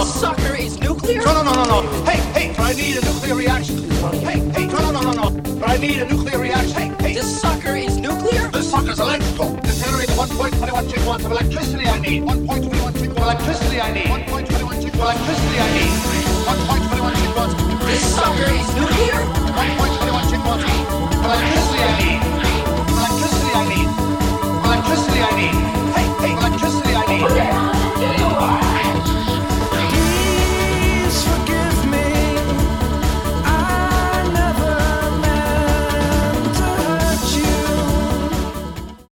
This sucker is nuclear? No. Hey, but I need a nuclear reaction. Hey, no. But I need a nuclear reaction. Hey. This sucker is nuclear? This sucker's electrical. It's generating 1.21 gigawatts of electricity I need. 1.21 gigawatts of electricity I need. 1.21 gigawatts of electricity I need. 1.21 gigawatts. This sucker is nuclear? 1.21 gigawatts of electricity I need. Electricity I need.